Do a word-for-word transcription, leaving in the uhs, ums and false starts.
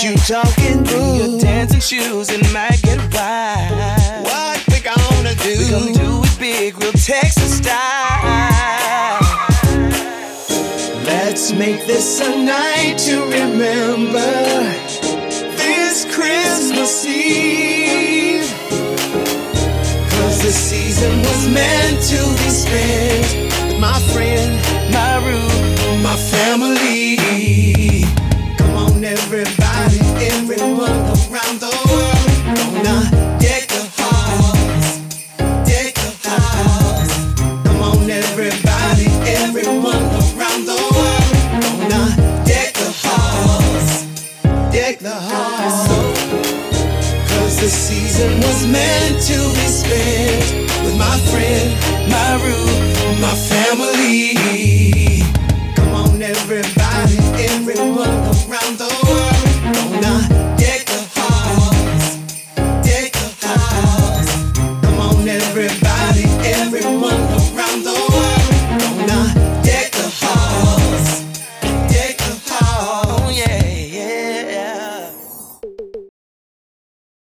you talking through your dancing shoes and might get a ride. What we gonna do? We gonna do it big, real Texas style. Let's make this a night to remember. This Christmas Eve, 'cause the season was meant to be spent with my friend, my root, my family. Come on everybody, everyone around the world, gonna deck the halls, deck the halls. Come on everybody, everyone around the world, gonna deck the halls, deck the halls. 'Cause the season was meant to be spent with my friend, my root, my family.